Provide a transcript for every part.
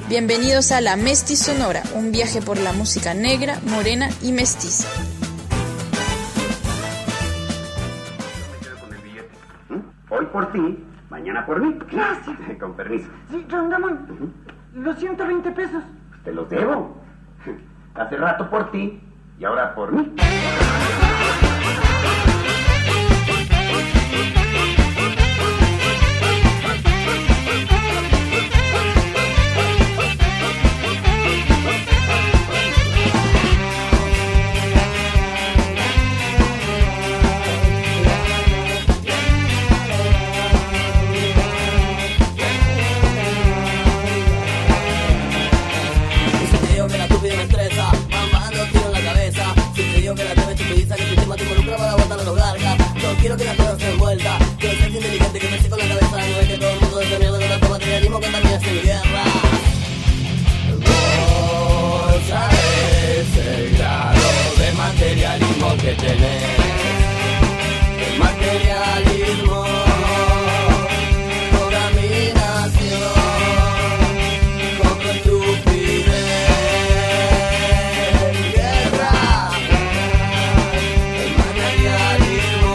Bienvenidos a La Mestizonora, un viaje por la música negra, morena y mestiza. Hoy por ti, mañana por mí. Gracias. Con permiso. Sí, Don Ramón, los 120 pesos. Te los debo. Hace rato por ti y ahora por mí. Quiero que la cosa se envuelta, quiero ser inteligente, que me seco la cabeza. No es que todo el mundo de mierda con tanto materialismo contamina sin guerra. Vos sabés el grado de materialismo que tenés. El materialismo, contaminación, con tu estupidez. Guerra, el materialismo.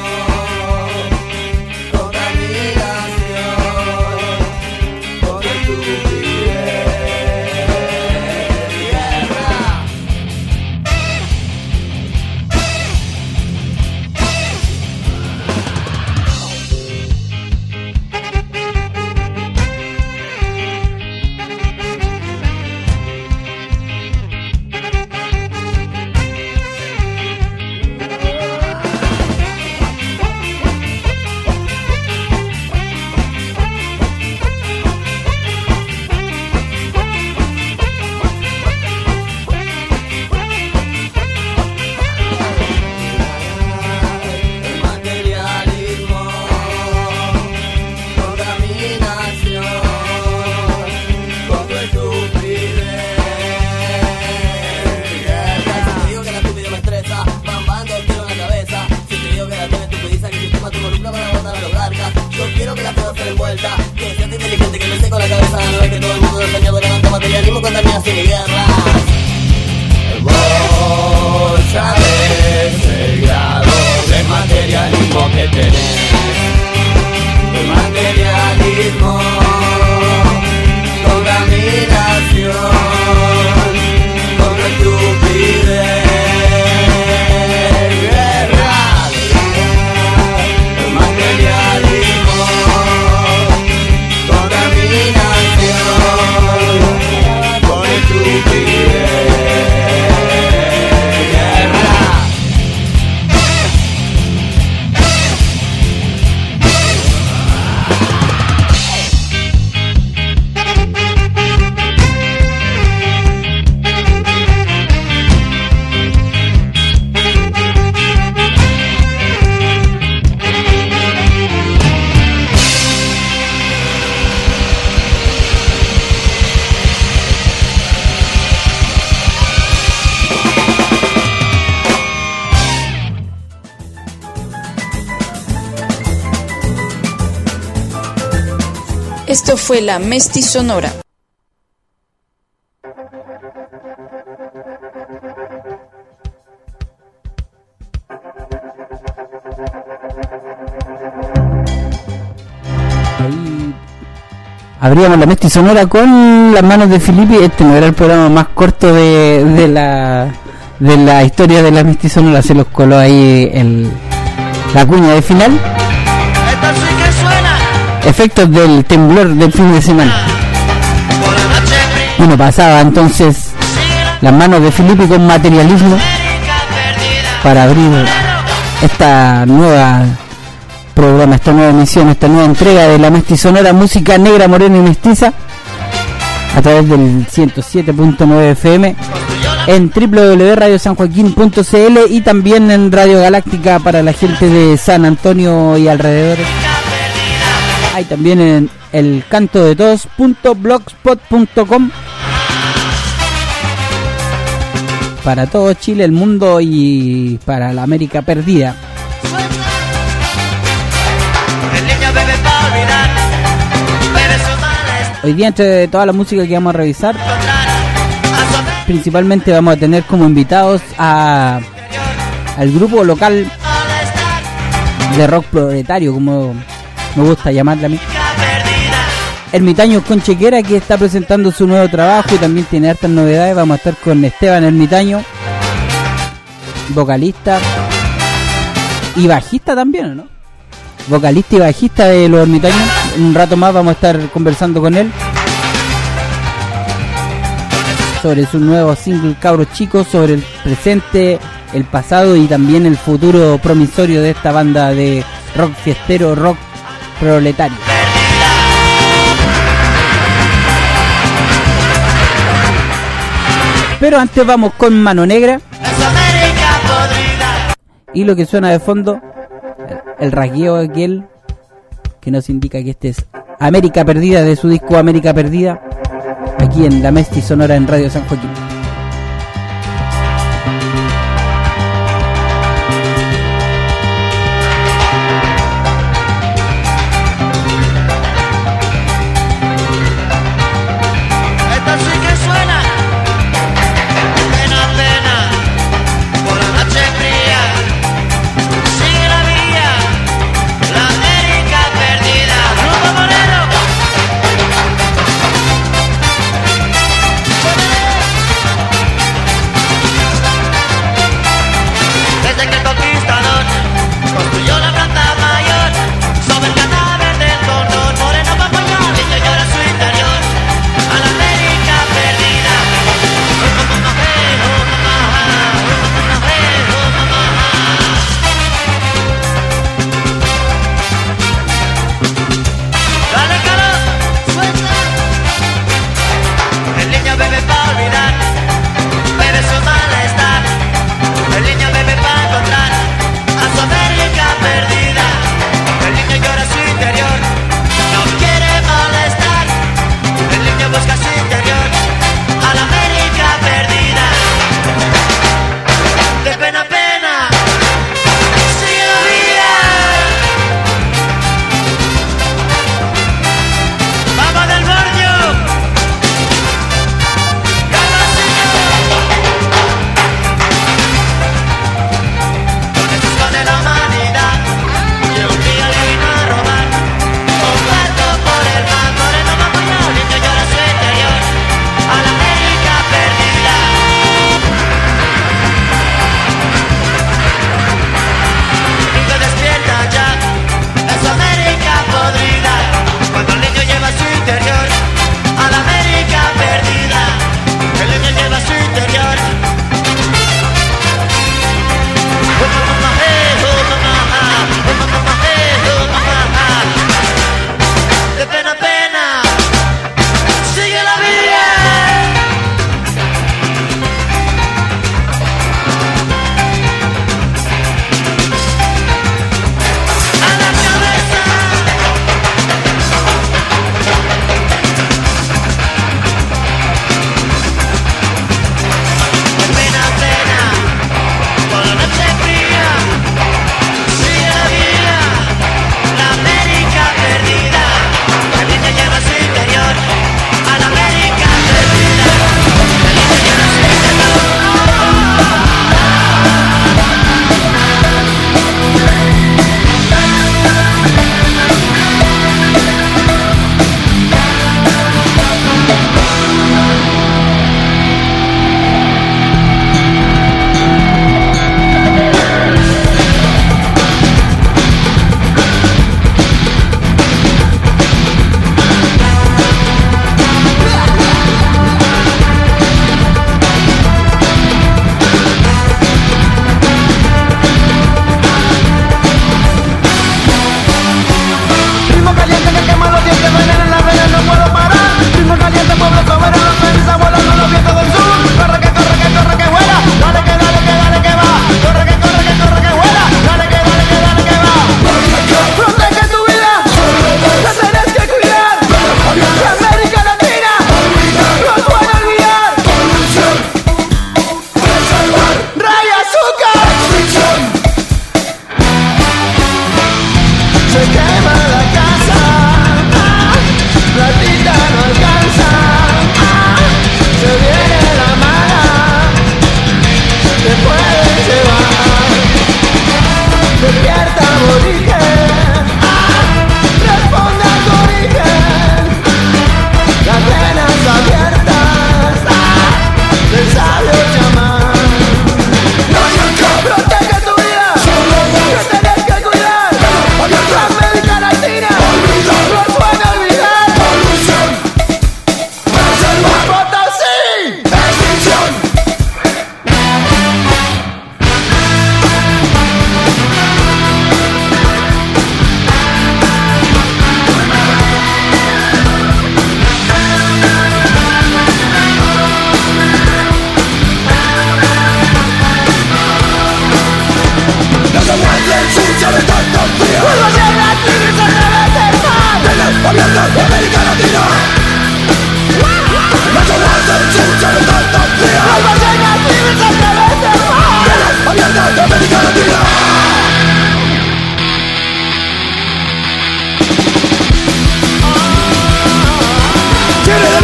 Esto fue La Mestizonora. Ahí abríamos La Mestizonora con Las Manos de Filippi. Este no era el programa más corto de la historia de La Mestizonora. Se los coló ahí la cuña de final. Efectos del temblor del fin de semana. Uno pasaba entonces Las Manos de Filippi con Materialismo para abrir esta nueva programa, esta nueva emisión, esta nueva entrega de La Mestizonora, música negra, morena y mestiza, a través del 107.9 FM en www.radiosanjoaquin.cl y también en Radio Galáctica para la gente de San Antonio y alrededores. Hay también en el cantodetodos.blogspot.com para todo Chile, el mundo y para la América perdida. Hoy día, entre toda la música que vamos a revisar, principalmente vamos a tener como invitados al grupo local de rock proletario, como me gusta llamarla a mí, Ermitaños con Chequera, que está presentando su nuevo trabajo y también tiene hartas novedades. Vamos a estar con Esteban Ermitaño, vocalista y bajista también, ¿no? Vocalista y bajista de los Ermitaños. En un rato más vamos a estar conversando con él sobre su nuevo single Cabros Chicos, sobre el presente, el pasado y también el futuro promisorio de esta banda de rock fiestero, rock proletario. Pero antes vamos con Mano Negra. Y lo que suena de fondo, el rasgueo aquel que nos indica que este es América Perdida, de su disco América Perdida, aquí en la Mesti Sonora en Radio San Joaquín. Perdida.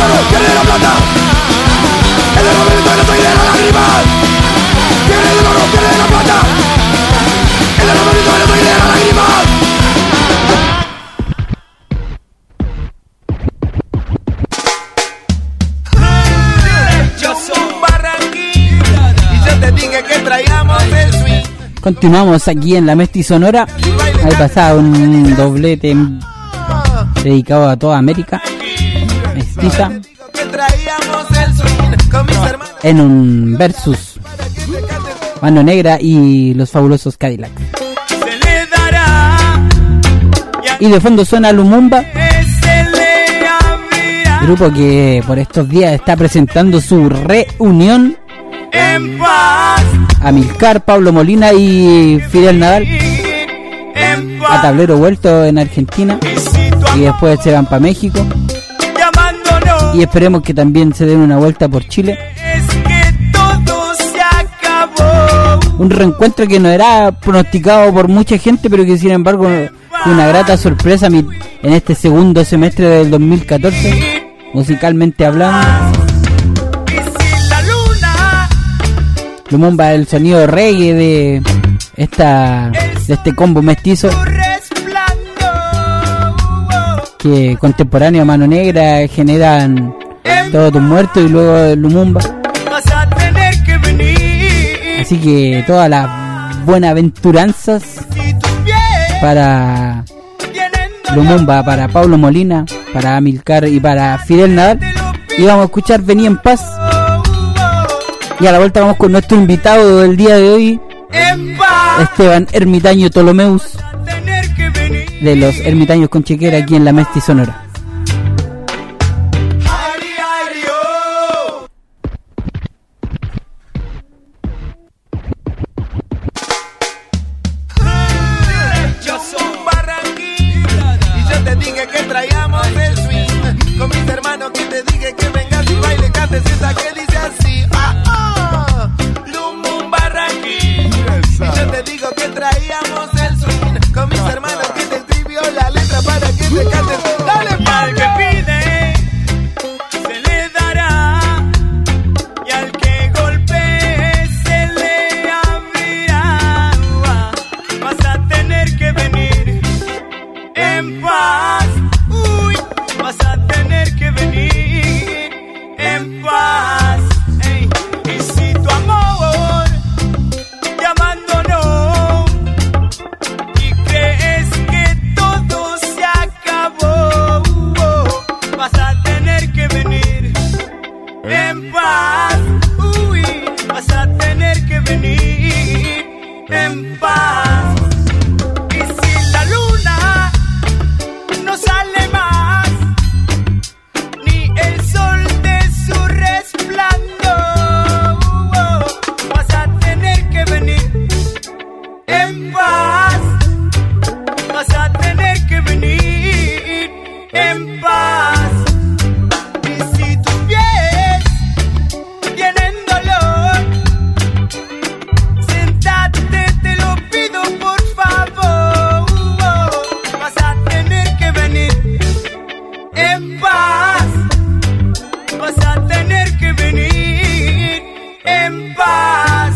oro, quiere de la plata. El oro del duelo, soy de las lágrimas. Quiere del oro, quiere de la plata. El oro del duelo, soy de las lágrimas. Yo soy Barranquilla y yo te dije que traíamos el swing. Continuamos aquí en la Mesti Sonora. Ahí pasaba un doblete dedicado a toda América mestiza en un versus Mano Negra y los fabulosos Cadillacs. Y de fondo suena Lumumba, grupo que por estos días está presentando su reunión. Amilcar, Pablo Molina y Fidel Nadal a tablero vuelto en Argentina, y después se van para México y esperemos que también se den una vuelta por Chile. Un reencuentro que no era pronosticado por mucha gente, pero que sin embargo fue una grata sorpresa en este segundo semestre del 2014, musicalmente hablando. Lumumba, el sonido reggae de este combo mestizo que contemporáneo a Mano Negra generan Todos tus muertos y luego Lumumba. Así que todas las buenaventuranzas para Lumumba, para Pablo Molina, para Amilcar y para Fidel Nadal. Y vamos a escuchar Vení en Paz. Y a la vuelta vamos con nuestro invitado del día de hoy, Esteban Ermitaño Ptolomeus, de los Ermitaños con Chequera, aquí en la Mesti Sonora. Yo soy Barranquilla y yo te dije que traíamos el swing. Con mis hermanos que te dije que vengas y baile, cantes esa que dice así. Y yo te digo que traíamos el swing. Con mis hermanos que te escribió la letra para que te cantes. Dale, pal que pide, se le dará. Y al que golpee, se le abrirá. Vas a tener que venir en paz. Uy, vas a tener que venir en paz. Ey, y si tu amor te abandonó y crees que todo se acabó, vas a tener que venir en paz. Uy, vas a tener que venir en paz. Y si la luna no sale más, ni el sol de su resplandor, vas a tener que venir en paz. Vas a tener que venir en paz. Y si tus pies tienen dolor, sentate, te lo pido por favor. Vas a tener que venir en paz. Vas a tener que venir en paz.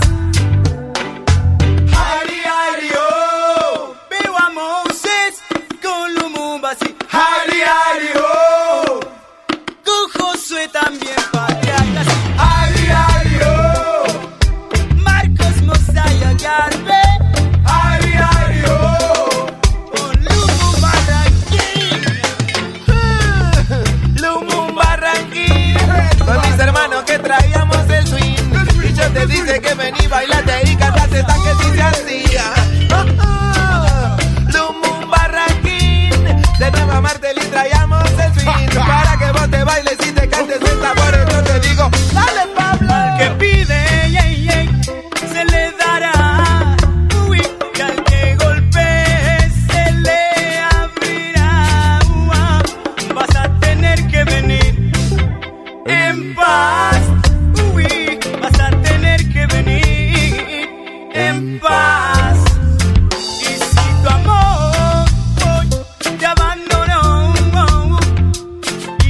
Hari Hari oh, veo a Moses con Lumumba así. Hari Hari oh, con Josué también patriarcas. Hari Hari oh, Marcos Mosaya Garbe. Hari Hari oh, con Lumumba Ranking. Lumumba Ranking. Con mis hermanos que traíamos el swing. Y yo te dije que vení, bailate y cantate esta que dice así. Lumumba Ranking. De Nueva Martel y traíamos el swing. Para que vos te bailes y te cantes el sabor. Yo te digo, dale Pablo. Al que pide, se le dará. Uy, y al que golpee, se le abrirá. Vas a tener que venir en paz. Uy, vas a tener que venir en paz. Y si tu amor te abandonó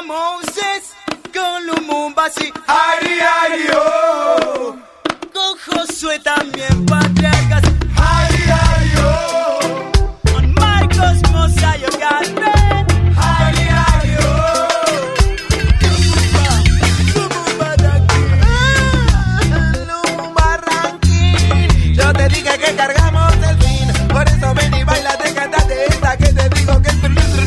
Moses con Lumumba, sí. Ari, ari, oh. Con Josué también, patriarcas. Ari, ari, oh. Con Marcos Mosayo Galvez. Ari, ari, oh. Lumumba Ranking. Lumumba Ranking. Yo te dije que cargamos el fin. Por eso ven y baila, te cantate esta que te digo que es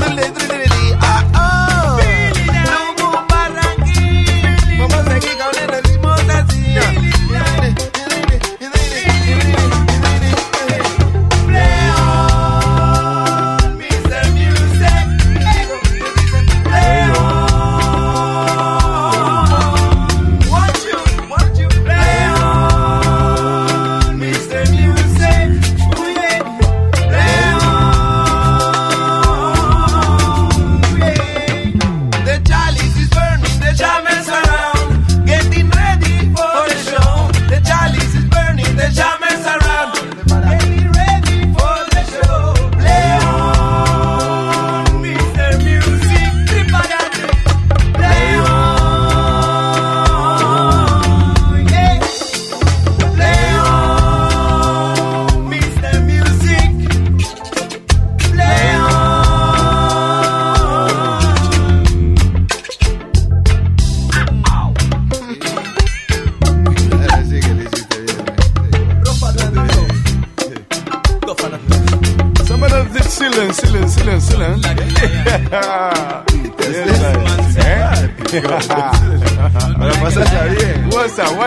Ahora pasarla bien. What's up?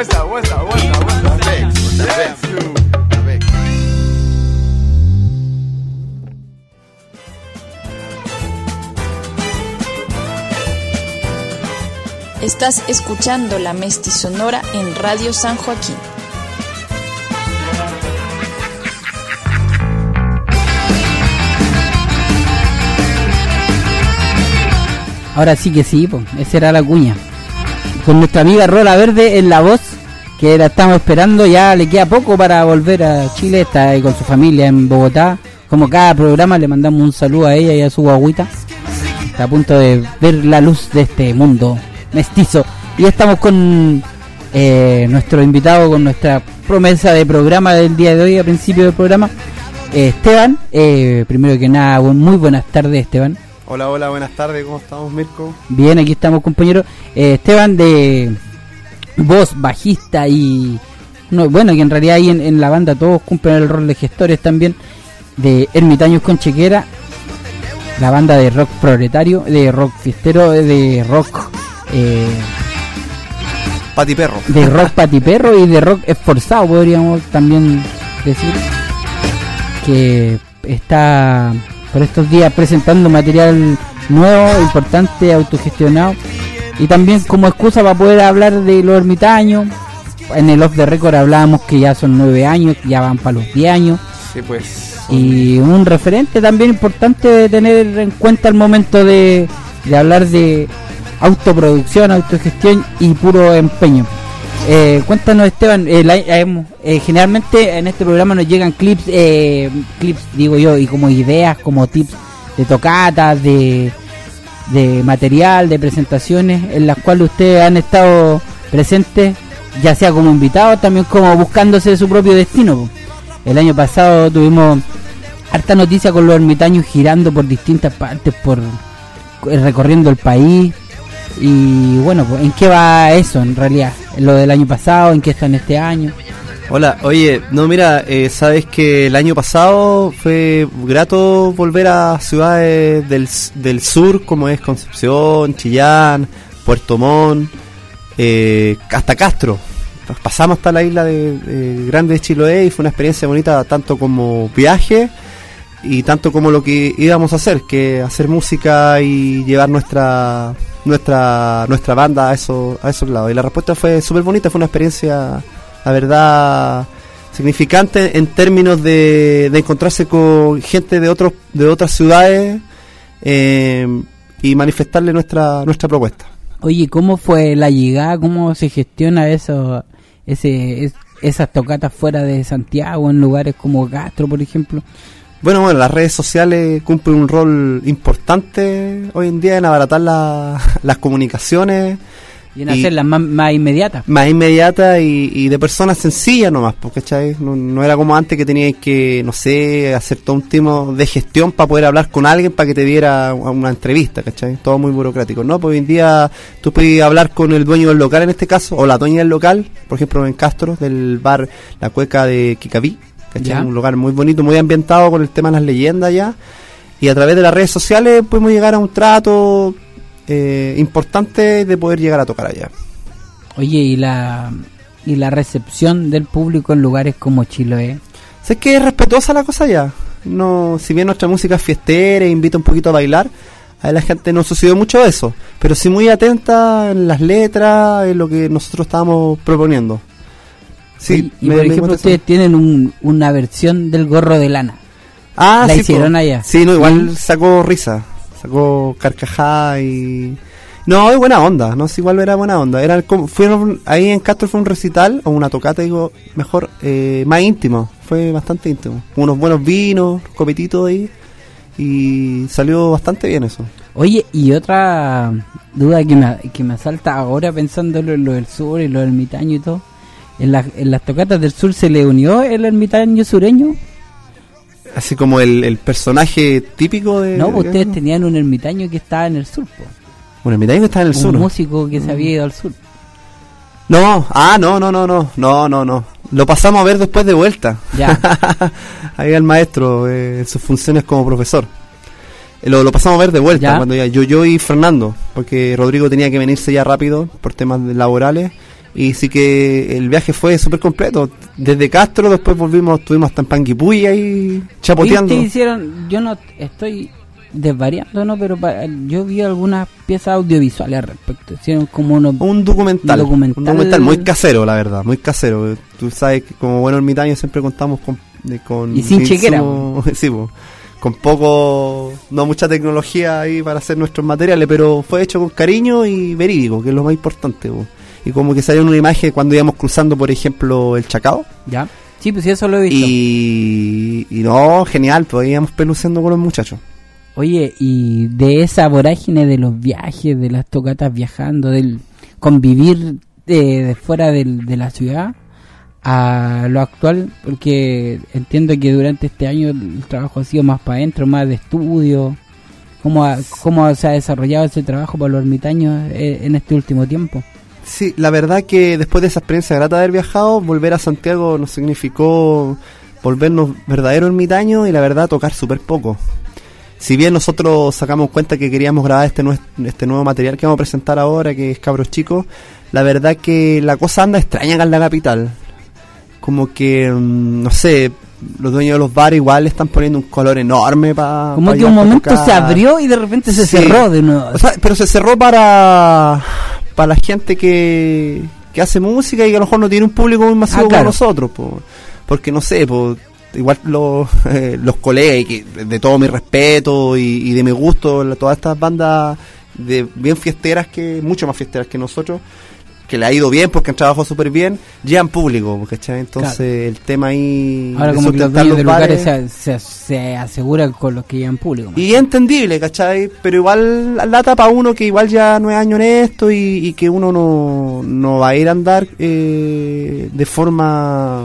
Estás escuchando La Mestizonora en Radio San Joaquín. Ahora sí que sí, pues, esa era la cuña. Con nuestra amiga Rola Verde en la voz, que la estamos esperando, ya le queda poco para volver a Chile, está ahí con su familia en Bogotá. Como cada programa le mandamos un saludo a ella y a su guagüita. Está a punto de ver la luz de este mundo mestizo. Y estamos con nuestro invitado, con nuestra promesa de programa del día de hoy, a principio del programa, Esteban. Primero que nada, muy buenas tardes, Esteban. Hola, buenas tardes, ¿cómo estamos, Mirko? Bien, aquí estamos, compañero. Esteban, de voz, bajista y... No, bueno, que en realidad ahí en la banda todos cumplen el rol de gestores también, de Ermitaños con Chequera, la banda de rock proletario, de rock fiestero, de rock... Patiperro. De rock patiperro y de rock esforzado, podríamos también decir, que está... por estos días presentando material nuevo, importante, autogestionado, y también como excusa para poder hablar de los ermitaños. En el Off the Record hablábamos que ya son 9 años, ya van para los 10 años. Sí, pues. Y un referente también importante de tener en cuenta al momento de hablar de autoproducción, autogestión y puro empeño. Cuéntanos, Esteban, generalmente en este programa nos llegan clips digo yo, y como ideas, como tips de tocatas, de material, de presentaciones en las cuales ustedes han estado presentes, ya sea como invitados, también como buscándose su propio destino. El año pasado tuvimos harta noticia con los ermitaños girando por distintas partes, recorriendo el país. Y bueno, pues, ¿en qué va eso en realidad? ¿En lo del año pasado? ¿En qué está en este año? Hola, oye, no, mira, sabes que el año pasado fue grato volver a ciudades del sur, como es Concepción, Chillán, Puerto Montt, hasta Castro. Pasamos hasta la isla de Grande de Chiloé y fue una experiencia bonita, tanto como viaje y tanto como lo que íbamos a hacer, que hacer música y llevar nuestra banda a esos lados. Y la respuesta fue súper bonita, fue una experiencia, la verdad, significante en términos de encontrarse con gente de otras ciudades y manifestarle nuestra propuesta. Oye, ¿cómo fue la llegada? ¿Cómo se gestiona esas tocatas fuera de Santiago, en lugares como Castro, por ejemplo? Bueno, las redes sociales cumplen un rol importante hoy en día en abaratar las comunicaciones. Y en hacerlas más inmediatas. Más inmediatas y de personas sencillas nomás, ¿cachai? No era como antes que tenías que, no sé, hacer todo un tipo de gestión para poder hablar con alguien para que te diera una entrevista, ¿cachai? Todo muy burocrático, ¿no? Pues hoy en día tú puedes hablar con el dueño del local en este caso, o la dueña del local, por ejemplo en Castro, del bar La Cueca de Kikaví, ¿cachai? Ya. Un lugar muy bonito, muy ambientado con el tema de las leyendas ya. Y a través de las redes sociales podemos llegar a un trato importante de poder llegar a tocar allá. Oye, y la recepción del público en lugares como Chiloé. ¿Sabes que es respetuosa la cosa allá? No, si bien nuestra música es fiestera e invita un poquito a bailar, a la gente no sucedió mucho eso, pero sí muy atenta en las letras, en lo que nosotros estábamos proponiendo. Sí, y por ejemplo ustedes tienen una versión del gorro de lana. Ah, ¿La sí, hicieron allá? Sí, no, igual sacó risa, sacó carcajada y... No, es buena onda, no sé, igual era buena onda. Fueron ahí en Castro fue un recital, o una tocata, digo, mejor, más íntimo, fue bastante íntimo. Unos buenos vinos, copetitos ahí, y salió bastante bien eso. Oye, y otra duda que me asalta ahora pensando en lo del sur y lo del ermitaño y todo. ¿En las tocatas del sur se le unió el ermitaño sureño? Así como el personaje típico de... No, ustedes tenían un ermitaño que estaba en el sur, po. Un ermitaño que estaba en el sur. Un músico que se había ido al sur. No, no. Lo pasamos a ver después de vuelta. Ya. Ahí el maestro, en sus funciones como profesor. Lo pasamos a ver de vuelta, ¿Ya? Cuando ya yo y Fernando, porque Rodrigo tenía que venirse ya rápido por temas laborales. Y sí que el viaje fue súper completo. Desde Castro, después estuvimos hasta en Panguipulli ahí chapoteando. ¿Viste? Hicieron, yo no estoy desvariando, ¿no? Pero yo vi algunas piezas audiovisuales al respecto. Hicieron como un documental muy casero, la verdad, muy casero. Tú sabes que como buenos ermitaños siempre contamos con y sin chequera. Sí, con poco, no mucha tecnología ahí para hacer nuestros materiales, pero fue hecho con cariño y verídico, que es lo más importante. Y como que salió una imagen cuando íbamos cruzando, por ejemplo, el Chacao. Ya. Sí, pues sí, eso lo he visto. Y no, genial, pues íbamos peluceando con los muchachos. Oye, y de esa vorágine de los viajes, de las tocatas viajando, del convivir de fuera de la ciudad a lo actual, porque entiendo que durante este año el trabajo ha sido más para adentro, más de estudio. ¿Cómo se ha desarrollado ese trabajo para los ermitaños en este último tiempo? Sí, la verdad que después de esa experiencia grata de haber viajado, volver a Santiago nos significó volvernos verdaderos ermitaños y la verdad tocar súper poco. Si bien nosotros sacamos cuenta que queríamos grabar este nuevo material que vamos a presentar ahora, que es Cabros Chicos, la verdad que la cosa anda extraña acá en la capital. Como que, no sé, los dueños de los bares igual le están poniendo un color enorme para... Como que un momento se abrió y de repente se cerró de nuevo. O sea, pero se cerró para la gente que hace música y que a lo mejor no tiene un público muy masivo como nosotros, porque no sé, igual los colegas, y que de todo mi respeto y de mi gusto, todas estas bandas bien fiesteras, mucho más fiesteras que nosotros, que le ha ido bien porque han trabajado súper bien, llevan público, ¿cachai? Entonces el tema ahí... Ahora como que los dueños de lugares se aseguran con los que llevan público. Y es entendible, ¿cachai? Pero igual lata para uno que igual ya no es año en esto y que uno no va a ir a andar de forma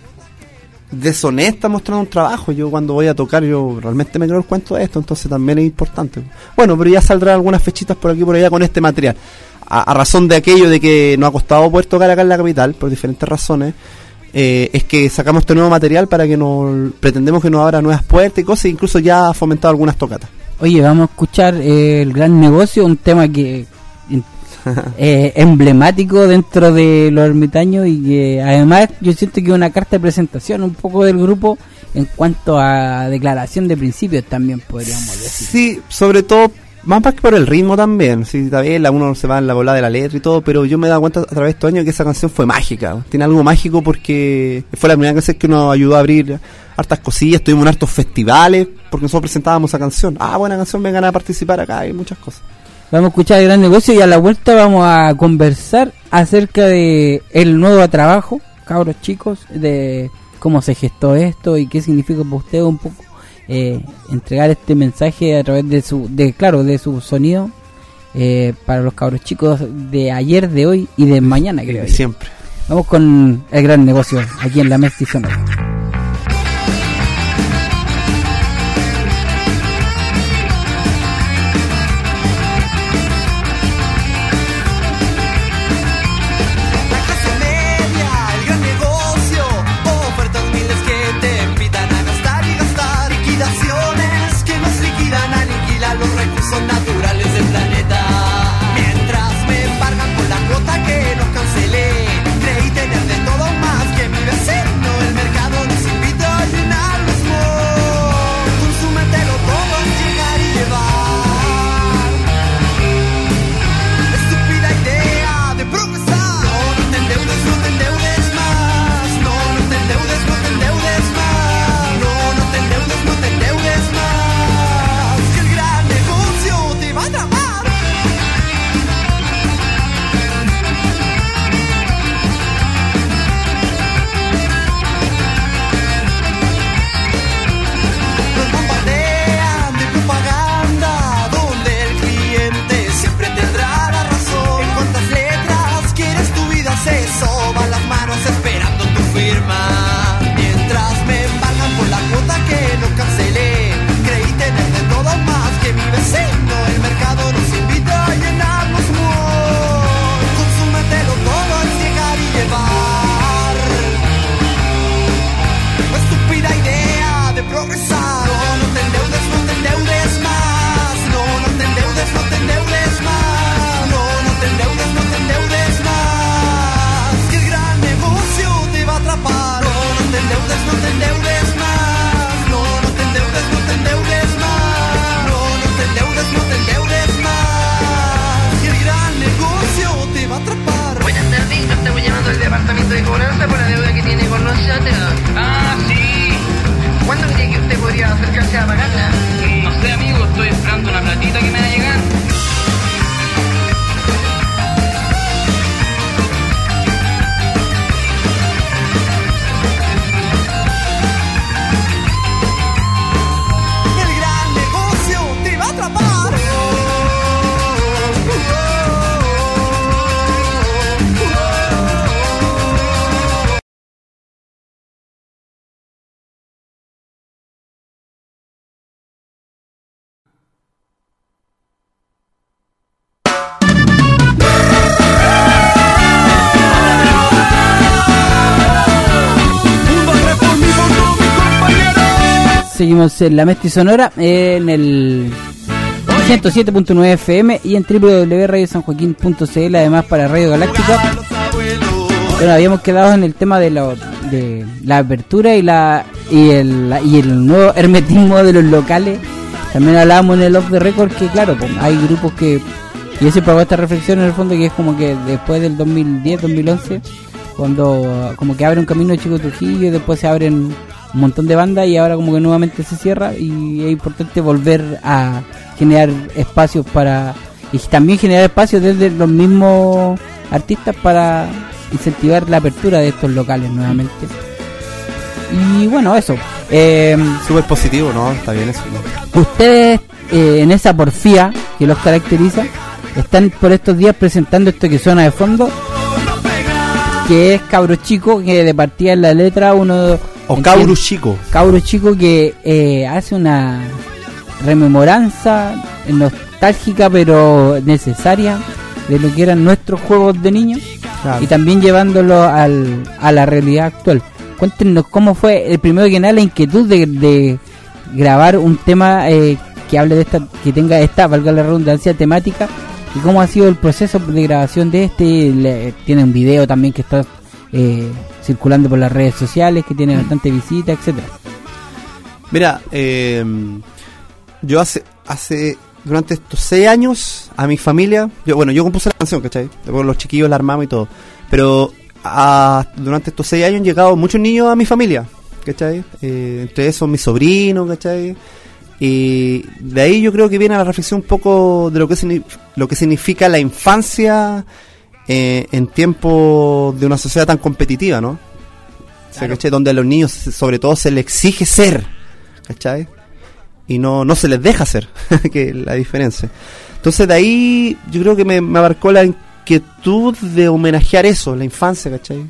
deshonesta mostrando un trabajo. Yo cuando voy a tocar, yo realmente me creo el cuento de esto, entonces también es importante. Bueno, pero ya saldrán algunas fechitas por aquí y por allá con este material. A razón de aquello de que nos ha costado poder tocar acá en la capital, por diferentes razones, es que sacamos este nuevo material para que pretendemos que nos abra nuevas puertas y cosas, incluso ya ha fomentado algunas tocatas. Oye, vamos a escuchar El Gran Negocio, un tema que emblemático dentro de los ermitaños y que además yo siento que es una carta de presentación un poco del grupo en cuanto a declaración de principios también, podríamos decir. Sí, sobre todo más que por el ritmo también. Sí, está bien, uno se va en la volada de la letra y todo, pero yo me he dado cuenta a través de estos años que esa canción fue mágica. Tiene algo mágico porque fue la primera canción que nos ayudó a abrir hartas cosillas. Estuvimos en hartos festivales porque nosotros presentábamos esa canción. Buena canción, vengan a participar acá y muchas cosas. Vamos a escuchar El Gran Negocio y a la vuelta vamos a conversar acerca de el nuevo trabajo, cabros chicos, de cómo se gestó esto y qué significa para ustedes un poco entregar este mensaje a través de su sonido para los cabros chicos de ayer, de hoy y de mañana, creo. Siempre. Vamos con el gran negocio aquí en la Mesti Sonora. Naturales del planeta. Mientras me embargan por la cuota que no cancelé, creí tener de todo más que mi vecino. El mercado nos invita a llenar los malls. Consúmetelo todo al llegar y llevar. Estúpida idea de progresar. No te endeudes, no te endeudes más. No te endeudes, no te endeudes más. No te endeudes, no te endeudes más. Va a atrapar. Nos bombardean de propaganda donde el cliente siempre tendrá la razón. ¿En cuántas letras quieres tu vida? Se soban las manos esperando tu firma. Mientras me embargan por la cuota que no cancelé, creí tener de todo más que mi vecino. El mercado nos invita a llenar los malls. Consúmetelo todo al llegar y llevar. Estúpida idea de progresar. No te endeudes, no te endeudes más. No te endeudes, no te endeudes más. No te endeudes, no te endeudes más. Que el gran negocio te va a atrapar. No te endeudes, no te endeudes más. No te endeudes, no te endeudes más. No te endeudes, no te endeudes más. Que el gran negocio te va a atrapar. Buenas tardes, lo estamos llamando al departamento de cobranza por la deuda que tiene con nosotros. Ah, sí. ¿Cuándo cree que usted podría acercarse a pagarla? No sé, amigo, estoy esperando una platita que me va a llegar. El gran negocio te va a atrapar. Seguimos en la Mesti Sonora en el 107.9 FM y en www.radiosanjoaquin.cl, además para Radio Galáctica. Bueno, habíamos quedado en el tema de la apertura y el nuevo hermetismo de los locales. También hablábamos en el Off the Record que claro, pues, hay grupos que, y yo siempre hago esta reflexión en el fondo, que es como que después del 2010, 2011, cuando como que abre un camino de Chico Trujillo y después se abren un montón de bandas y ahora como que nuevamente se cierra, y es importante volver a generar espacios y también generar espacios desde los mismos artistas para incentivar la apertura de estos locales nuevamente. Y bueno, eso. Súper positivo, ¿no? Está bien eso. Ustedes, en esa porfía que los caracteriza, están por estos días presentando esto que suena de fondo, que es Cabro Chico, que de partida en la letra uno... O Cabro Chico. Cabro Chico, que hace una rememoranza nostálgica pero necesaria de lo que eran nuestros juegos de niños, claro, y también llevándolo a la realidad actual. Cuéntenos cómo fue, primero que nada, la inquietud de grabar un tema que hable de que tenga esta, valga la redundancia, temática, y cómo ha sido el proceso de grabación de tiene un video también que está circulando por las redes sociales, que tiene bastante visita, etcétera. Mira, yo hace durante estos 6 años a mi familia, yo compuse la canción, ¿cachai? Después los chiquillos la armamos y todo, pero durante estos 6 años han llegado muchos niños a mi familia, ¿cachai? Entre esos mis sobrinos, ¿cachai? Y de ahí yo creo que viene la reflexión un poco de lo que significa la infancia en tiempos de una sociedad tan competitiva, ¿no? Claro. O sea, ¿cachai? Donde a los niños sobre todo se les exige ser, ¿cachai? y no se les deja hacer, que es la diferencia. Entonces de ahí yo creo que me abarcó la inquietud de homenajear eso, la infancia, ¿cachai?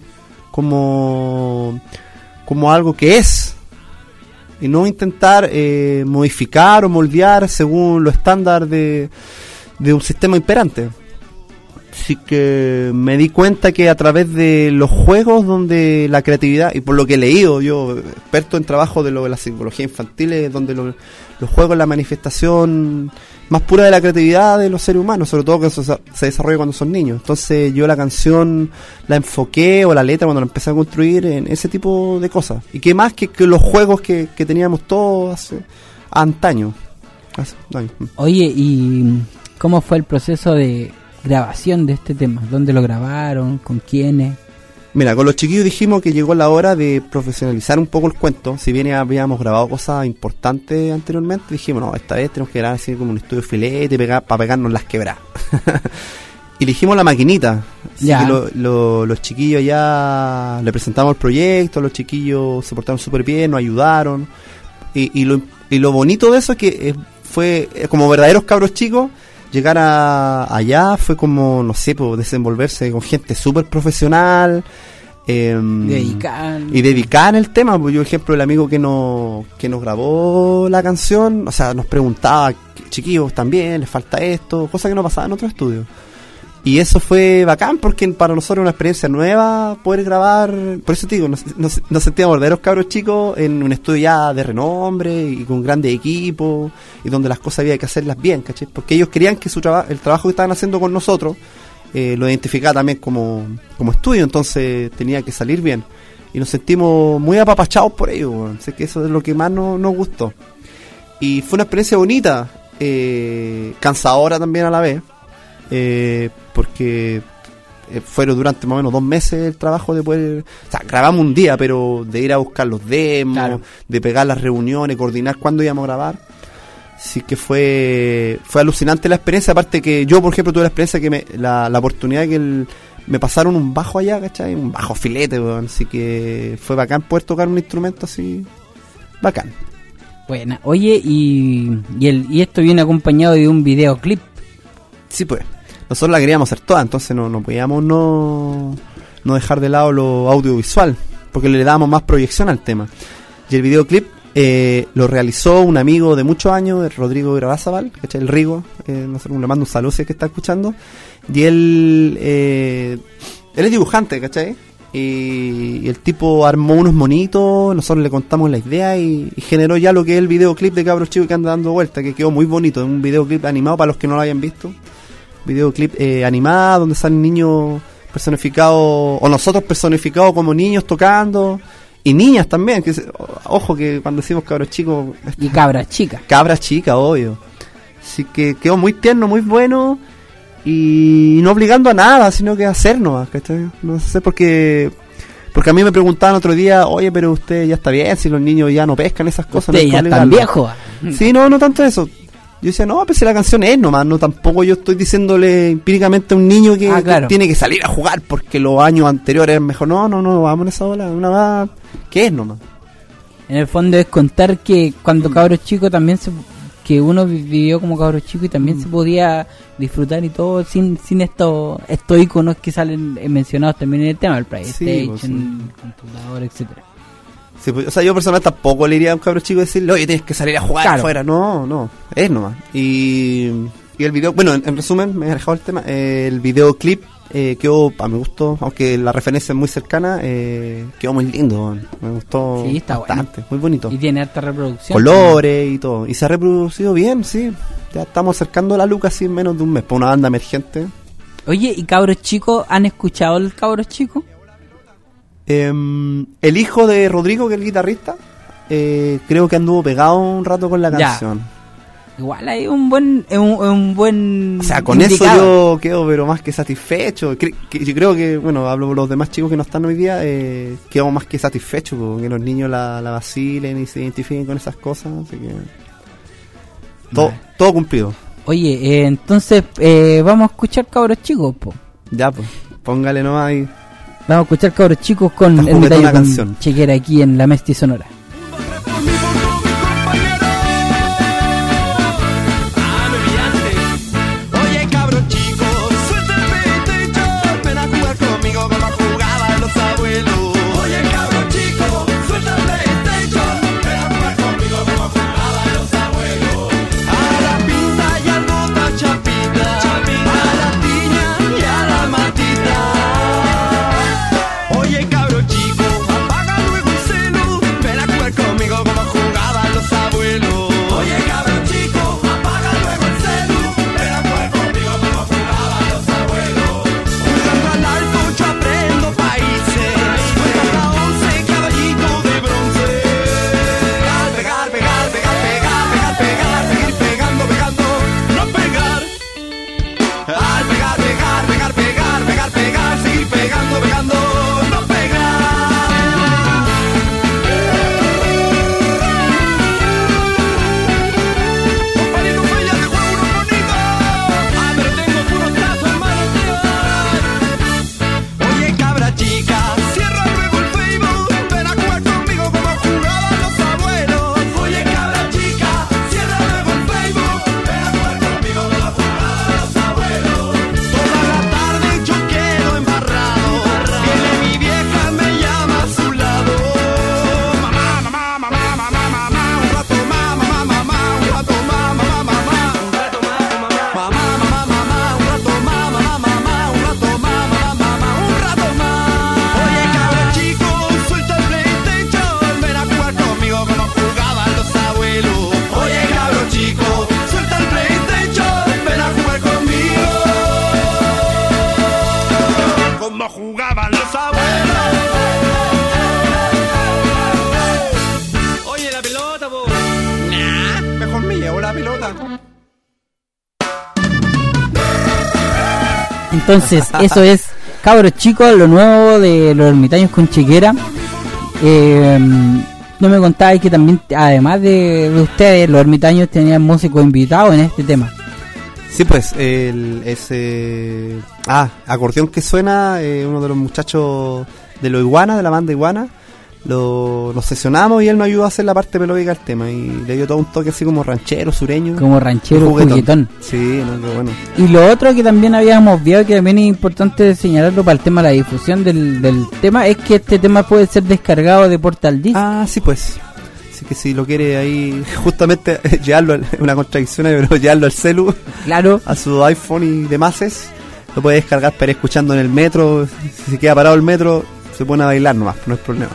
Como algo que es, y no intentar modificar o moldear según lo estándar de un sistema imperante. Así que me di cuenta que a través de los juegos, donde la creatividad, y por lo que he leído, yo experto en trabajo de la psicología infantil, es donde los juegos es la manifestación más pura de la creatividad de los seres humanos, sobre todo que eso se desarrolla cuando son niños. Entonces yo la canción la enfoqué, o la letra cuando la empecé a construir, en ese tipo de cosas. Y qué más que los juegos que teníamos todos hace antaño. Oye, ¿y cómo fue el proceso de grabación de este tema? ¿Dónde lo grabaron? ¿Con quiénes? Mira, con los chiquillos dijimos que llegó la hora de profesionalizar un poco el cuento. Si bien habíamos grabado cosas importantes anteriormente, dijimos, no, esta vez tenemos que grabar así como un estudio filete para pegarnos las quebradas. Y elegimos la maquinita. Así que los chiquillos ya le presentamos el proyecto, los chiquillos se portaron súper bien, nos ayudaron. Y lo bonito de eso es que fue como verdaderos cabros chicos. Llegar allá fue como, no sé, pues, desenvolverse con gente súper profesional, dedicada en el tema. Pues yo, por ejemplo, el amigo que nos grabó la canción, o sea, nos preguntaba, chiquillos, también les falta esto, cosa que no pasaba en otros estudios. Y eso fue bacán, porque para nosotros era una experiencia nueva poder grabar. Por eso te digo, nos sentíamos verdaderos cabros chicos en un estudio ya de renombre y con grandes equipos, y donde las cosas había que hacerlas bien, ¿cachai? Porque ellos querían que el trabajo que estaban haciendo con nosotros lo identificaba también como estudio, entonces tenía que salir bien. Y nos sentimos muy apapachados por ello, bueno. Sé que eso es lo que más nos gustó. Y fue una experiencia bonita, cansadora también a la vez. Porque fueron durante más o menos 2 meses el trabajo de poder, o sea, grabamos un día, pero de ir a buscar los demos, claro, de pegar las reuniones, coordinar cuándo íbamos a grabar. Así que fue alucinante la experiencia. Aparte que yo, por ejemplo, tuve la experiencia que la oportunidad que me pasaron un bajo allá, ¿cachai? Un bajo filete, weón. Así que fue bacán poder tocar un instrumento así, bacán. Buena. Oye, y esto viene acompañado de un videoclip. Sí, pues. Nosotros la queríamos hacer toda, entonces no podíamos no dejar de lado lo audiovisual, porque le dábamos más proyección al tema. Y el videoclip lo realizó un amigo de muchos años, el Rodrigo Grabazabal, ¿cachai? El Rigo, nosotros le mando un saludo si es que está escuchando. Y él es dibujante, ¿cachai? Y el tipo armó unos monitos, nosotros le contamos la idea y generó ya lo que es el videoclip de Cabros Chicos que anda dando vuelta, que quedó muy bonito. Es un videoclip animado para los que no lo hayan visto. Videoclip animado donde salen niños personificados, o nosotros personificados como niños tocando, y niñas también, que ojo que cuando decimos cabros chicos y cabras chicas, obvio. Así que quedó muy tierno, muy bueno, y no obligando a nada, sino que a hacernos, ¿cachai? No sé, porque a mí me preguntaban otro día, oye, pero usted ya está bien, si los niños ya no pescan esas cosas. Usted no ya es tan viejo. Sí, no tanto eso. Yo decía, no, pues si la canción es nomás, no, tampoco yo estoy diciéndole empíricamente a un niño que tiene que salir a jugar porque los años anteriores es mejor. No, vamos en esa ola, una va, ¿qué es nomás? En el fondo es contar que cuando cabros chicos también que uno vivió como cabros chicos y también se podía disfrutar y todo sin estos iconos que salen mencionados también en el tema, el PlayStation, el computador, etcétera. Sí, pues, o sea, yo personalmente tampoco le iría a un cabro chico decirle, oye, tienes que salir a jugar afuera. No, es nomás. Y el video, bueno, en resumen, me he dejado el tema. El videoclip quedó, a mi gusto, aunque la referencia es muy cercana, quedó muy lindo. Me gustó bastante, bueno. Muy bonito. Y tiene harta reproducción. Colores y todo. Y se ha reproducido bien, sí. Ya estamos acercando la Luca así en menos de un mes, para una banda emergente. Oye, ¿y cabros chicos han escuchado el cabros chicos? El hijo de Rodrigo, que es el guitarrista, creo que anduvo pegado un rato con la canción. Igual hay un buen o sea, con indicador. Eso yo quedo pero más que satisfecho. Yo creo que, bueno, hablo por los demás chicos que no están hoy día, quedo más que satisfecho porque los niños la vacilen y se identifiquen con esas cosas, así que todo cumplido. Oye, entonces vamos a escuchar cabros chicos, po. Ya, pues, póngale nomás ahí. Vamos a escuchar cabros chicos con el detalle con Chequera aquí en La Mesti Sonora. como jugaban los abuelos. Oye, la pelota, po. Nah, mejor me llevo la pelota. Entonces, eso es, cabros chicos, lo nuevo de los Ermitaños con Chequera. No me contabais que también, además de ustedes, los Ermitaños tenían músicos invitados en este tema. Sí, pues, ese acordeón que suena, uno de los muchachos de los Iguana, de la banda Iguana, nos sesionamos y él nos ayudó a hacer la parte melódica del tema y le dio todo un toque así como ranchero, sureño. Como ranchero, juguetón. Sí, no, qué bueno. Y lo otro que también habíamos visto, que también es importante señalarlo para el tema de la difusión del tema, es que este tema puede ser descargado de Portal Disc. Ah, sí, pues. Así que si lo quiere ahí, justamente llevarlo, una contradicción, pero llevarlo al celu, claro, a su iPhone y demás, lo puede descargar para ir escuchando en el metro. Si se queda parado el metro, se pone a bailar nomás, no hay problema.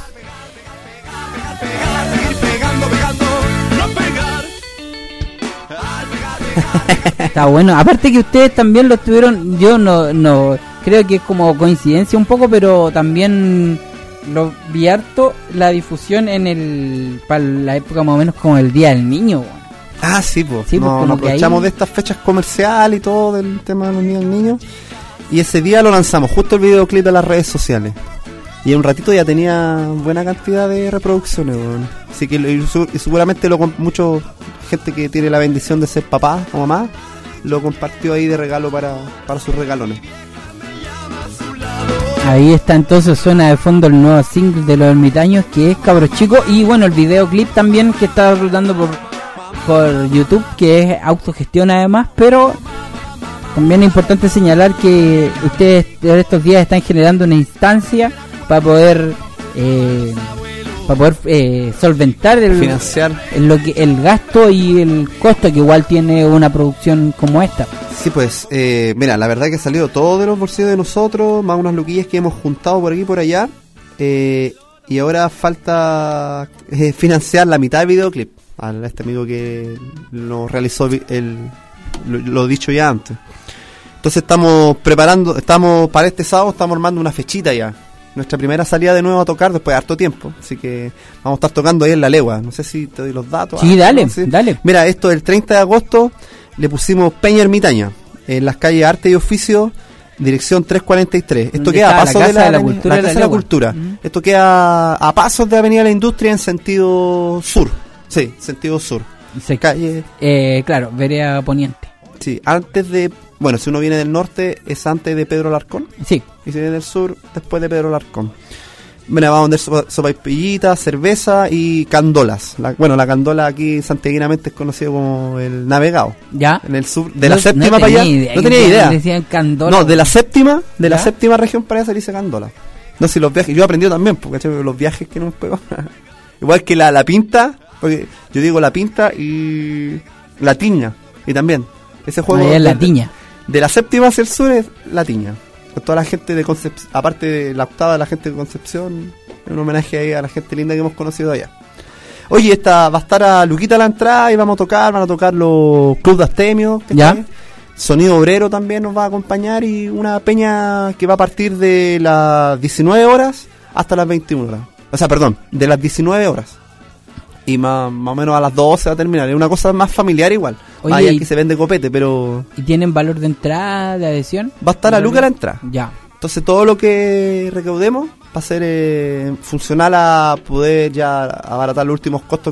Está bueno, aparte que ustedes también lo tuvieron, yo no creo que es como coincidencia un poco, pero también lo vi harto la difusión para la época más o menos como el Día del Niño. Ah, sí, pues. Sí, nos aprovechamos de estas fechas comerciales y todo del tema de los Días del Niño. Y ese día lo lanzamos, justo el videoclip a las redes sociales. Y en un ratito ya tenía buena cantidad de reproducciones, bueno. Así que y seguramente mucha gente que tiene la bendición de ser papá o mamá lo compartió ahí de regalo para sus regalones. Ahí está, entonces suena de fondo el nuevo single de los Ermitaños, que es Cabros Chicos, y bueno, el videoclip también que está rodando por YouTube, que es autogestión además, pero también es importante señalar que ustedes en estos días están generando una instancia para poder solventar financiar el gasto y el costo que igual tiene una producción como esta. Sí, pues, mira, la verdad que ha salido todo de los bolsillos de nosotros, más unas luquillas que hemos juntado por aquí y por allá, y ahora falta financiar la mitad del videoclip a este amigo que nos realizó lo dicho ya antes. Entonces estamos para este sábado, estamos armando una fechita ya. Nuestra primera salida de nuevo a tocar después de harto tiempo. Así que vamos a estar tocando ahí en La Legua. No sé si te doy los datos. Sí, dale, no sé. dale. Mira, esto el 30 de agosto le pusimos Peña Ermitaña en las calles Arte y Oficio, dirección 343. Esto queda a pasos de la Cultura. La Casa de la Cultura. Esto queda a pasos de Avenida La Industria en sentido sur. Sí, sentido sur. Calle. Claro, vereda poniente. Sí, antes de... Bueno, si uno viene del norte, es antes de Pedro Larcón. Sí. Y si viene del sur, después de Pedro Larcón. Bueno, vamos a vender sopaipillitas, cerveza y candolas. La candola aquí santiaguinamente es conocido como el navegado. Ya. En el sur, de la séptima para allá. No tenía idea. Decían candola. No, de la séptima región para allá se dice candola. No, si los viajes, yo he aprendido también, porque los viajes que nos pegó. Igual que la pinta, porque yo digo la pinta y la tiña. Y también, ese juego es la tiña. De la séptima hacia el sur es la tiña. Con toda la gente de Concepción, aparte de la octava de la gente de Concepción, un homenaje ahí a la gente linda que hemos conocido allá. Oye, esta va a estar a Luquita la entrada y van a tocar los Club de Astemio, ¿ya? Sonido Obrero también nos va a acompañar y una peña que va a partir de las 19 horas hasta las 21 horas. O sea, perdón, de las 19 horas. Y más o menos a las 12 va a terminar. Es una cosa más familiar igual. Oye, allá que se vende copete, pero... ¿Y tienen valor de entrada, de adhesión? Va a estar a Luca la entrada. Ya. Entonces todo lo que recaudemos va a ser funcional a poder ya abaratar los últimos costos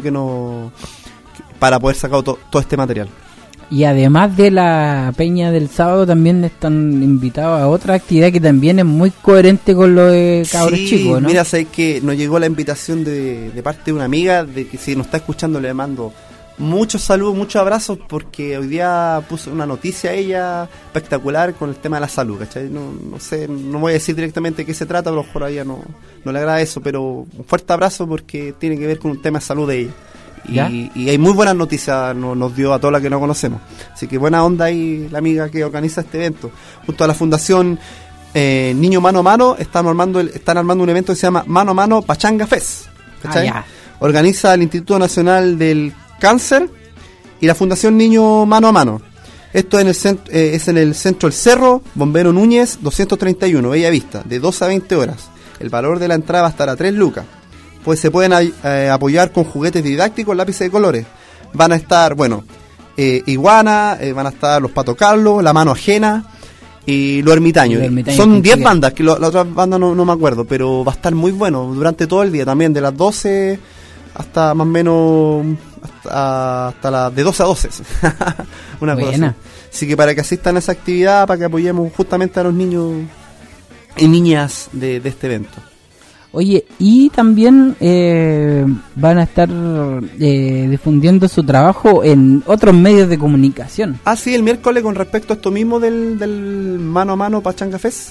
para poder sacar todo este material. Y además de la peña del sábado también están invitados a otra actividad que también es muy coherente con lo de Cabros Chicos, ¿no? Mira, sabes que nos llegó la invitación de parte de una amiga, de que si nos está escuchando le mando muchos saludos, muchos abrazos, porque hoy día puso una noticia a ella espectacular con el tema de la salud, ¿cachai? No sé, no voy a decir directamente de qué se trata, a lo mejor a ella no le agrada eso, pero un fuerte abrazo porque tiene que ver con un tema de salud de ella. Y hay muy buenas noticias, nos dio a todas las que no conocemos. Así que buena onda ahí la amiga que organiza este evento. Junto a la Fundación Niño Mano a Mano están armando un evento que se llama Mano a Mano Pachanga Fest. ¿Cachai? Organiza el Instituto Nacional del Cáncer y la Fundación Niño Mano a Mano. Esto es en el centro del Cerro, Bombero Núñez, 231, Bella Vista, de 12 a 20 horas. El valor de la entrada va a estar a 3 lucas. Pues se pueden apoyar con juguetes didácticos, lápices de colores. Van a estar, Iguana, van a estar los Pato Carlos, La Mano Ajena y Los Ermitaños. Son 10 bandas, que la otra banda no me acuerdo, pero va a estar muy bueno durante todo el día también, de las 12 hasta más o menos hasta las de 12 a 12. Una cosa así. Así que para que asistan a esa actividad, para que apoyemos justamente a los niños y niñas de este evento. Oye, y también van a estar difundiendo su trabajo en otros medios de comunicación. Ah, sí, el miércoles con respecto a esto mismo del mano a mano Pachanga Fest,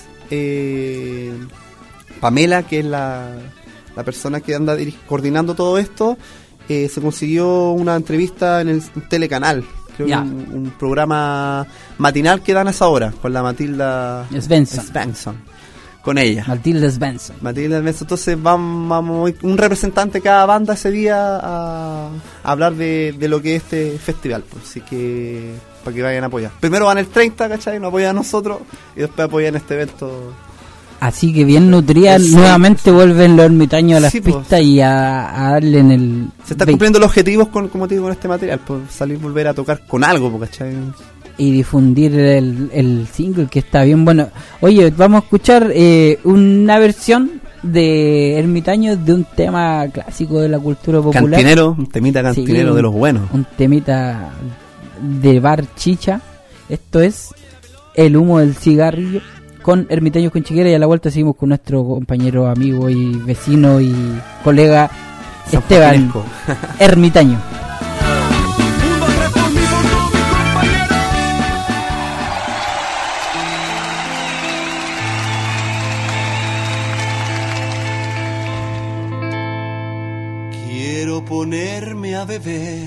Pamela, que es la persona que anda coordinando todo esto, se consiguió una entrevista en el Telecanal, creo que un programa matinal que dan a esa hora, con la Matilda Svensson. Con ella. Matilda Svensson. Entonces vamos un representante de cada banda ese día a hablar de lo que es este festival. Pues. Así que para que vayan a apoyar. Primero van el 30, ¿cachai? Nos apoyan a nosotros y después apoyan este evento. Así que bien nutridas, nuevamente vuelven los ermitaños a las pistas y a darle en el... Se están cumpliendo los objetivos como te digo, con este material. Pues salir, volver a tocar con algo, ¿cachai? Y difundir el single, que está bien bueno. Oye, vamos a escuchar una versión de Ermitaños de un tema clásico de la cultura popular. Cantinero, un temita cantinero de los buenos. Un temita de bar chicha. Esto es El Humo del Cigarrillo, con Ermitaños con Chiquera, y a la vuelta seguimos con nuestro compañero, amigo y vecino y colega Esteban Ermitaño. Quiero ponerme a beber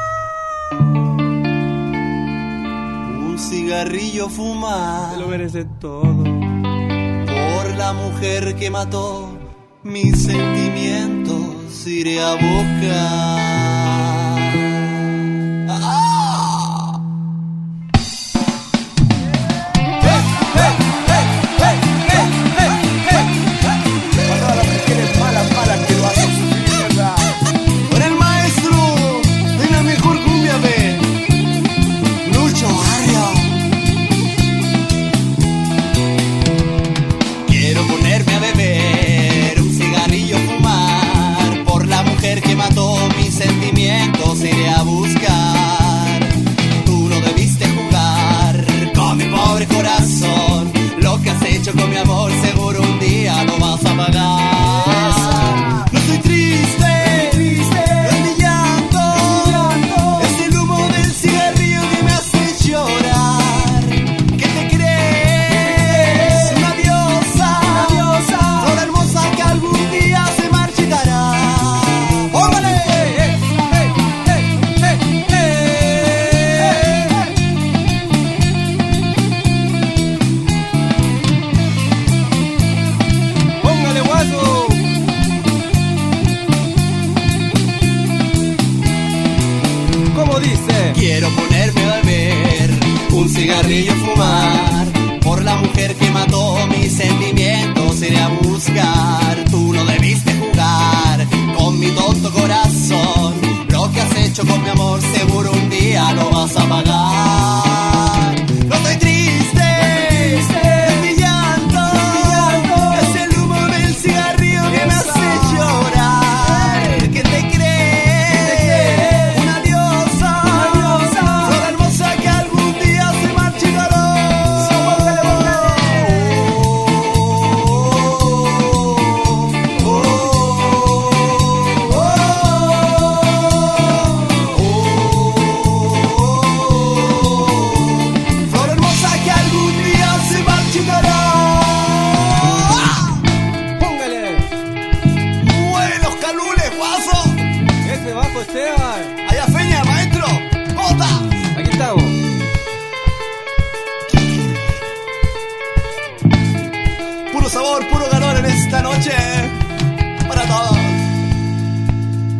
un cigarrillo, fumar. Te lo mereces todo. Por la mujer que mató mis sentimientos iré a buscar. ¡Ah! Cuando a las mujeres malas que lo hacen sufrir, ¿verdad? Por el maestro de la mejor cumbia de Lucho Barrio. Quiero ponerme a beber un cigarrillo, fumar. Por la mujer que mató mis sentimientos iré a buscar. Tú no debiste jugar con mi pobre corazón. Lo que has hecho con mi amor seguro un día lo vas a pagar. No estoy triste, no es mi llanto, es el humo del cigarrillo que me hace llorar. ¿Qué te crees? Una diosa, flor hermosa que algún día se marchitará. ¡Órale! Póngale, guaso. ¿Cómo dice? Quiero ponerme a beber un cigarrillo, fumar. Por la mujer que mató mis sentimientos iré a buscar. Tú no debiste jugar con mi tonto corazón. Lo que has hecho con mi amor seguro un día lo vas a pagar. No estoy triste, es mi llanto, es el humo del cigarrillo que me hace llorar. ¿Qué te crees? Una diosa, flor hermosa que algún día se marchitará. Flor hermosa que algún día se marchitará. Póngale. Buenos calules, guaso. Ese bajo, Esteban. Allá feña, maestro. ¡Bota! Aquí estamos. Puro sabor, puro calor en esta noche. Para todos.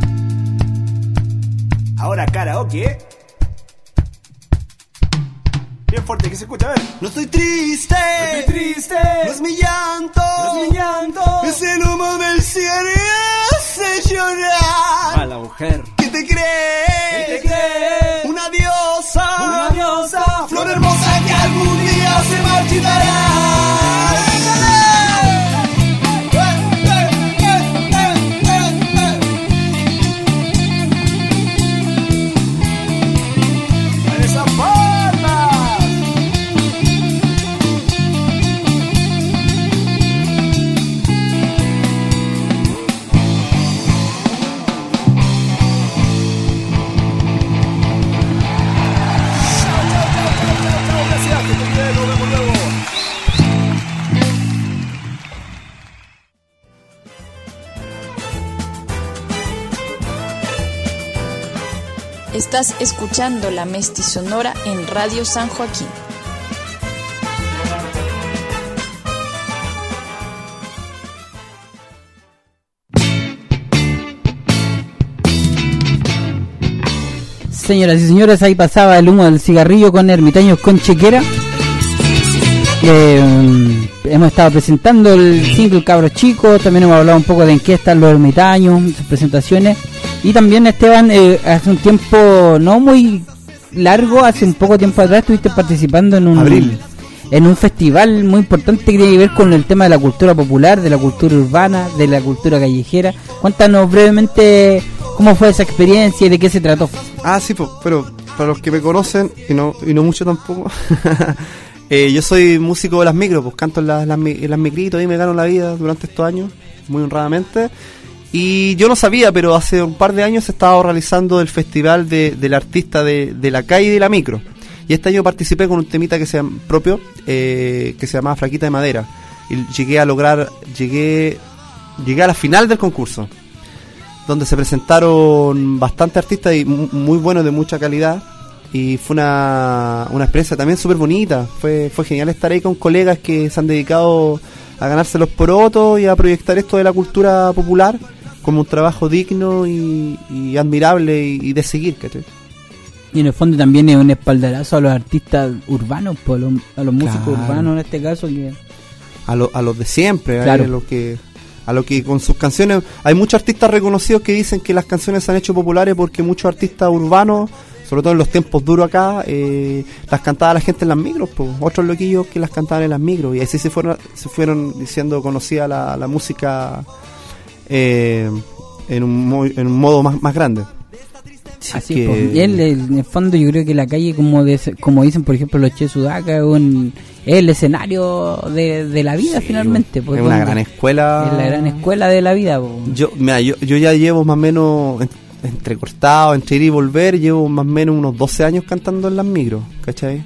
Ahora karaoke. Bien fuerte, que se escucha, a ver. No estoy triste, no estoy triste, no es mi llanto, no es mi llanto, es el humo del cielo y hace llorar. A la mujer. ¿Qué te crees? ¿Qué te crees? Una diosa, una diosa, flor hermosa que algún día se marchitará. Estás escuchando La Mestizonora en Radio San Joaquín. Señoras y señores, ahí pasaba el humo del cigarrillo con Ermitaños con Chequera. Hemos estado presentando el single Cabros Chicos, también hemos hablado un poco de en qué están los ermitaños, sus presentaciones. Y también, Esteban, hace un tiempo no muy largo, hace un poco tiempo atrás, estuviste participando en un festival muy importante que tiene que ver con el tema de la cultura popular, de la cultura urbana, de la cultura callejera. Cuéntanos brevemente cómo fue esa experiencia y de qué se trató. Ah, sí, pero para los que me conocen, y no mucho tampoco, yo soy músico de las micros, pues canto en las micritos y me gano la vida durante estos años, muy honradamente. Y yo no sabía, pero hace un par de años se estaba realizando el festival del artista de la calle y de la micro. Y este año participé con un temita que se llama propio, que se llamaba Flaquita de Madera. Y llegué a la final del concurso, donde se presentaron bastantes artistas y muy buenos, de mucha calidad. Y fue una experiencia también súper bonita. Fue genial estar ahí con colegas que se han dedicado a ganarse los porotos y a proyectar esto de la cultura popular como un trabajo digno y admirable y de seguir, ¿cachai? Y en el fondo también es un espaldarazo a los artistas urbanos, pues, a los músicos urbanos en este caso, que a los de siempre, claro. a lo que con sus canciones hay muchos artistas reconocidos que dicen que las canciones se han hecho populares porque muchos artistas urbanos, sobre todo en los tiempos duros acá, las cantaba la gente en las micros, pues, otros loquillos que las cantaban en las micros, y así se fueron diciendo conocida la música en un modo más grande. Así que... pues, y en el fondo yo creo que la calle, como dicen por ejemplo los Che Sudaca, es el escenario de la vida, sí, finalmente, pues, es una gran escuela, es la gran escuela de la vida, pues. Yo ya llevo más o menos entrecortado, entre ir y volver, llevo más o menos unos 12 años cantando en las micros, ¿cachai?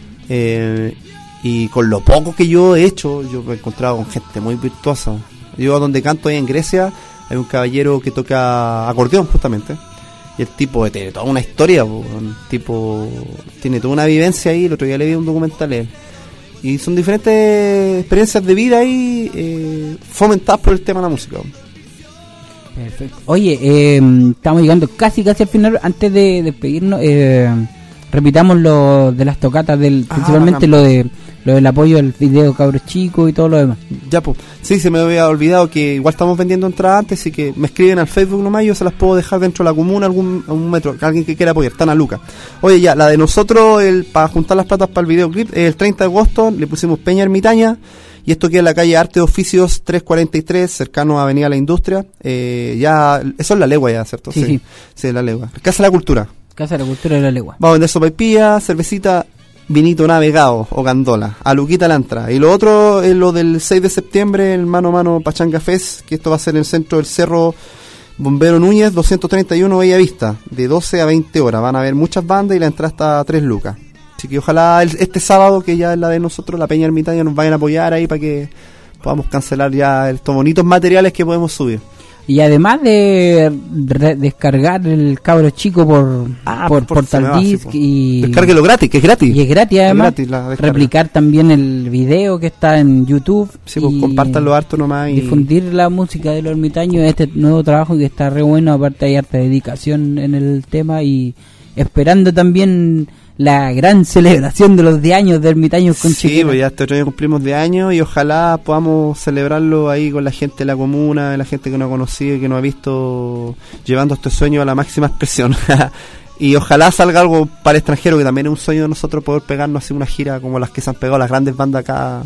Y con lo poco que yo he hecho, yo me he encontrado con gente muy virtuosa. Yo donde canto ahí en Grecia hay un caballero que toca acordeón justamente, y el tipo tiene toda una historia, el tipo tiene toda una vivencia ahí. El otro día le vi un documental a él, y son diferentes experiencias de vida ahí, fomentadas por el tema de la música. Perfecto. Oye, estamos llegando casi al final. Antes de despedirnos, repitamos lo de las tocatas, principalmente lo del apoyo al video Cabros Chicos y todo lo demás. Ya, pues, sí, se me había olvidado que igual estamos vendiendo entradas antes, así que me escriben al Facebook nomás, yo se las puedo dejar dentro de la comuna, un metro, alguien que quiera apoyar, están a Luca. Oye, ya, la de nosotros, para juntar las platas para el videoclip, el 30 de agosto le pusimos Peña Ermitaña, y esto queda en la calle Arte de Oficios 343, cercano a Avenida La Industria. Ya, eso es La Legua ya, ¿cierto? Sí. Sí, La Legua. Casa de la Cultura. Casa de la Cultura de La Legua. Vamos a vender sopaipilla, cervecita, vinito navegado o gandola, a Luquita la entrada. Y lo otro es lo del 6 de septiembre, el Mano a Mano Pachanga Fest, que esto va a ser en el centro del Cerro Bombero Núñez, 231 Bella Vista, de 12 a 20 horas. Van a haber muchas bandas y la entrada está a 3 lucas. Así que ojalá este sábado, que ya es la de nosotros, la Peña Ermitaña, nos vayan a apoyar ahí para que podamos cancelar ya estos bonitos materiales que podemos subir. Y además de descargar el Cabro Chico por Portal Disc, y descárguelo gratis, que es gratis. Y es gratis además, replicar también el video que está en YouTube. Sí, pues compártanlo harto nomás. Y difundir la música de los ermitaños, este nuevo trabajo que está re bueno, aparte hay harta dedicación en el tema, y esperando también la gran celebración de los 10 años de Ermitaños con Sí, Chiquera. pues ya este otro año cumplimos 10 años y ojalá podamos celebrarlo ahí con la gente de la comuna, la gente que nos ha conocido y que nos ha visto llevando este sueño a la máxima expresión. Y ojalá salga algo para el extranjero, que también es un sueño de nosotros poder pegarnos así una gira como las que se han pegado las grandes bandas acá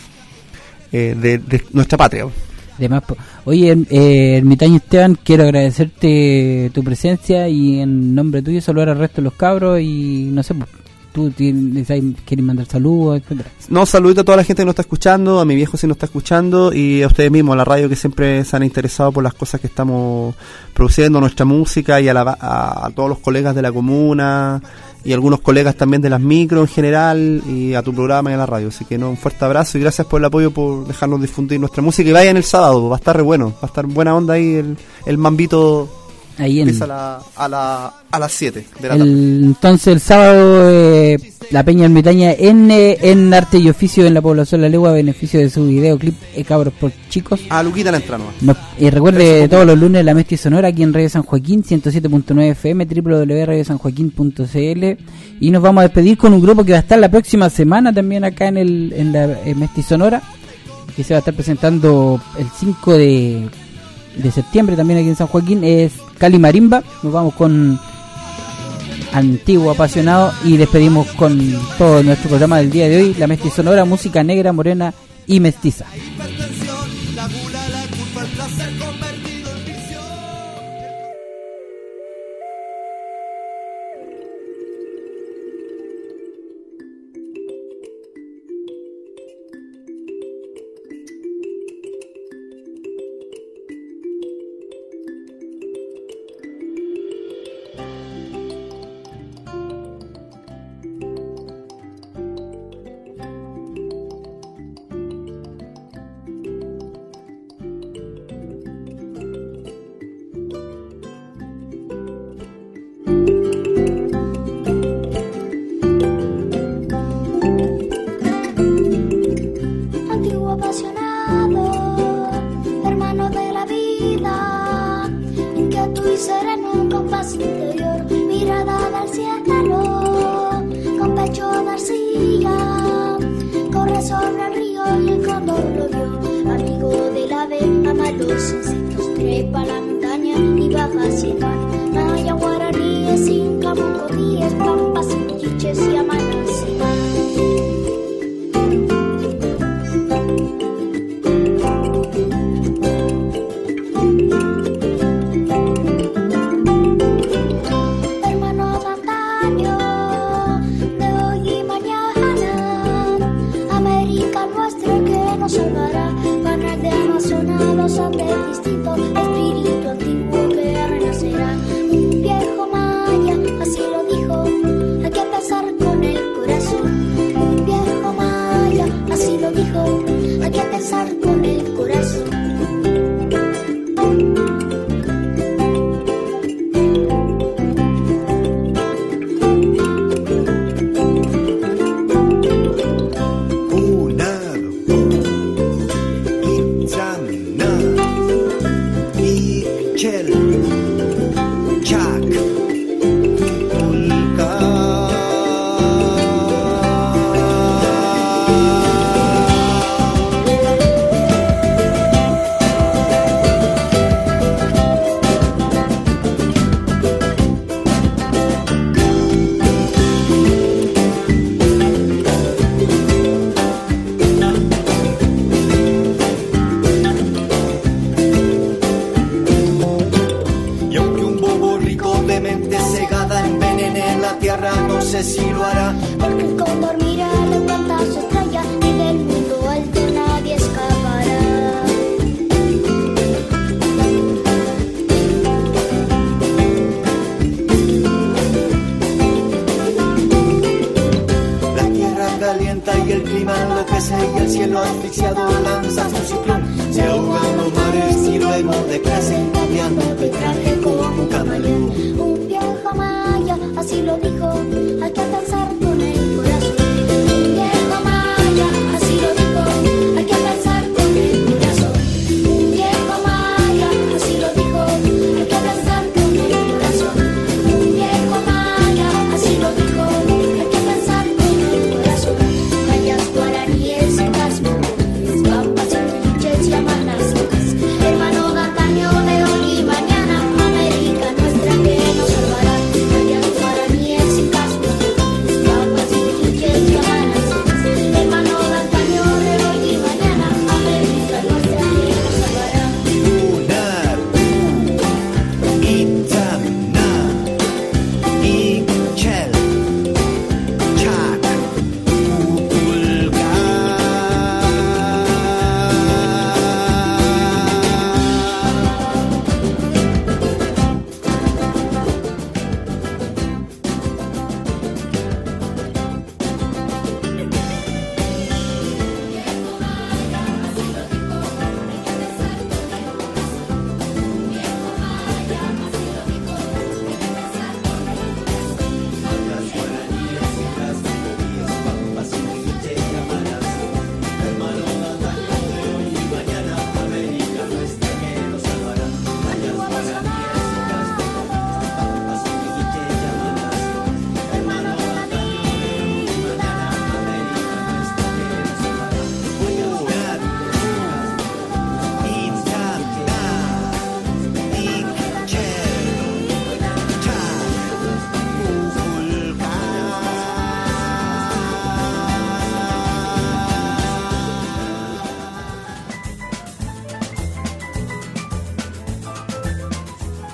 de nuestra patria. Además, oye, Ermitaño Esteban, quiero agradecerte tu presencia y en nombre tuyo saludar al resto de los cabros y no sé, tú quieres mandar saludos, etcétera. No, saludito a toda la gente que nos está escuchando, a mi viejo si nos está escuchando y a ustedes mismos, a la radio que siempre se han interesado por las cosas que estamos produciendo, nuestra música y a todos los colegas de la comuna y algunos colegas también de las micros en general y a tu programa y a la radio. Así que un fuerte abrazo y gracias por el apoyo, por dejarnos difundir nuestra música y vayan el sábado, va a estar re bueno, va a estar buena onda ahí el mambito. Ahí empieza a las 7 de la tarde. Entonces el sábado la Peña Ermitaña en Arte y Oficio en la población La Legua, a beneficio de su videoclip Cabros por Chicos. A Luquita la entrada nomás. Y recuerde todos los lunes la Mesti Sonora aquí en Radio San Joaquín 107.9 FM, www.radiosanjoaquín.cl. Y nos vamos a despedir con un grupo que va a estar la próxima semana también acá en la Mesti Sonora, que se va a estar presentando el 5 de septiembre también aquí en San Joaquín. Es Cali Marimba. Nos vamos con Antiguo Apasionado y despedimos con todo nuestro programa del día de hoy, la Mesti Sonora, música negra, morena y mestiza.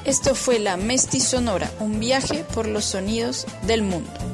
Esto fue la Mesti Sonora, un viaje por los sonidos del mundo.